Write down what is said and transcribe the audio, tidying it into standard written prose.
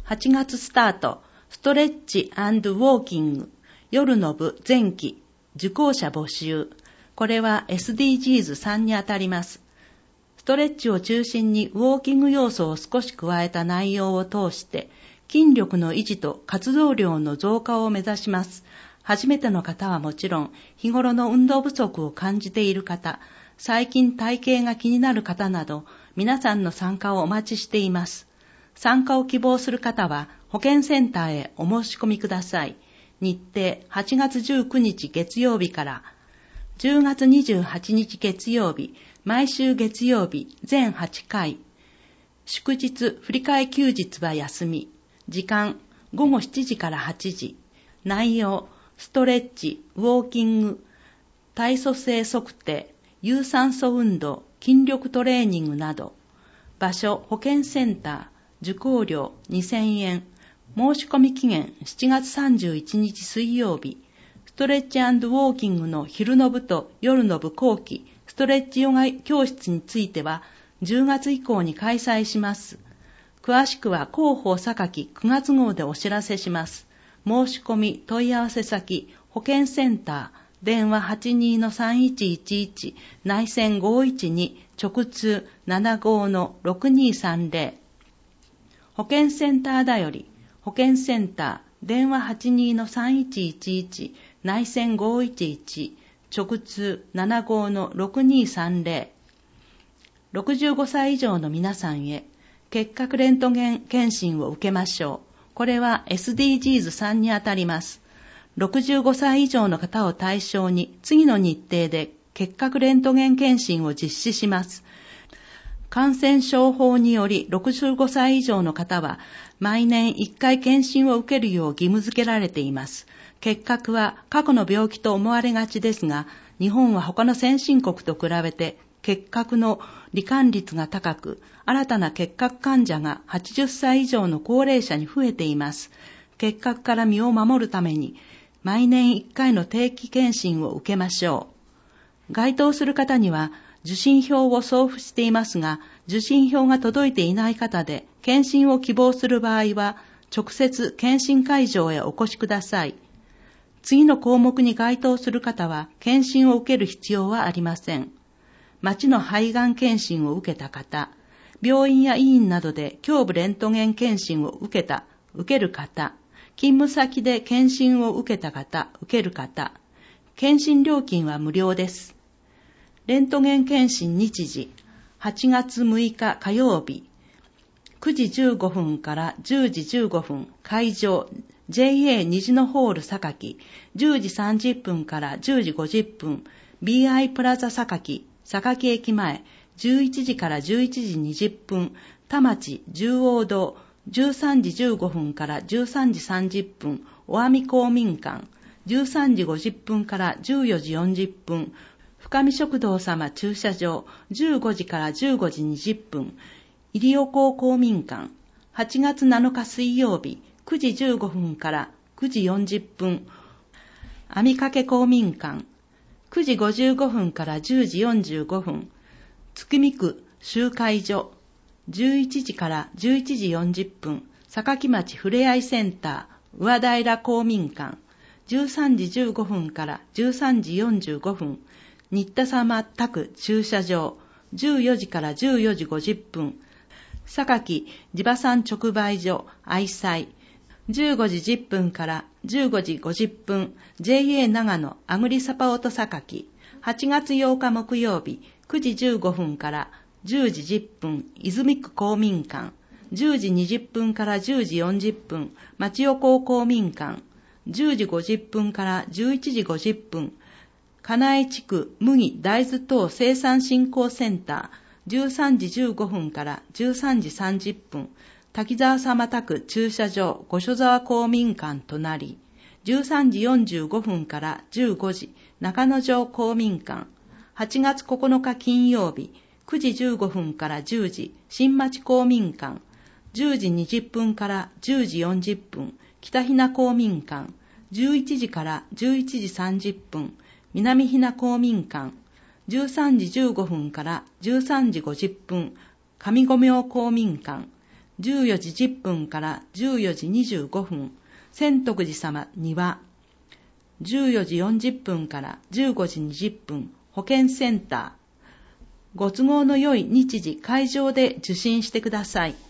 8月スタート、ストレッチ&ウォーキング、夜の部前期、受講者募集。これは SDGs3 にあたります。ストレッチを中心にウォーキング要素を少し加えた内容を通して、筋力の維持と活動量の増加を目指します。初めての方はもちろん、日頃の運動不足を感じている方、最近体型が気になる方など、皆さんの参加をお待ちしています。参加を希望する方は、保健センターへお申し込みください。日程、8月19日月曜日から、10月28日月曜日、毎週月曜日、全8回。祝日、振り替え休日は休み。時間、午後7時から8時。内容、ストレッチ、ウォーキング、体組成測定、有酸素運動、筋力トレーニングなど。場所、保健センター、受講料2000円。申し込み期限7月31日水曜日。ストレッチ&ウォーキングの昼の部と夜の部後期、ストレッチヨガ教室については10月以降に開催します。詳しくは広報榊9月号でお知らせします。申し込み問い合わせ先、保健センター、電話 82-3111 内線512直通 75-6230 保健センターだより保健センター電話 82-3111 内線511直通 75-6230 65歳以上の皆さんへ結核レントゲン検診を受けましょう。これは SDGs3 にあたります。65歳以上の方を対象に次の日程で結核レントゲン検診を実施します。感染症法により65歳以上の方は毎年1回検診を受けるよう義務付けられています。結核は過去の病気と思われがちですが、日本は他の先進国と比べて結核の罹患率が高く、新たな結核患者が80歳以上の高齢者に増えています。結核から身を守るために、毎年1回の定期検診を受けましょう。該当する方には受診票を送付していますが、受診票が届いていない方で検診を希望する場合は、直接検診会場へお越しください。次の項目に該当する方は、検診を受ける必要はありません。町の肺がん検診を受けた方、病院や医院などで胸部レントゲン検診を受ける方、勤務先で検診を受けた方、受ける方、検診料金は無料です。レントゲン検診日時、8月6日火曜日、9時15分から10時15分、会場、JA 虹のホール榊、10時30分から10時50分、BI プラザ榊駅前、11時から11時20分、田町十王堂、13時15分から13時30分、お阿弥公民館、13時50分から14時40分、深見食堂様駐車場、15時から15時20分、入尾港公民館、8月7日水曜日、9時15分から9時40分、網掛公民館、9時55分から10時45分、月見区集会所、11時から11時40分、榊町ふれあいセンター、上平公民館、13時15分から13時45分、新田様宅駐車場、14時から14時50分、榊地場産直売所愛妻、15時10分から15時50分、JA 長野アグリサポート榊、8月8日木曜日、9時15分から10時10分、泉区公民館、10時20分から10時40分、町横公民館、10時50分から11時50分、金井地区麦大豆等生産振興センター、13時15分から13時30分、滝沢様宅駐車場五所沢公民館隣、13時45分から15時、中野城公民館、8月9日金曜日、9時15分から10時、新町公民館、10時20分から10時40分、北ひな公民館、11時から11時30分、南ひな公民館、13時15分から13時50分、上五明公民館、 14時10分から14時25分、千徳寺様庭。14時40分から15時20分、保健センター。ご都合の良い日時、会場で受診してください。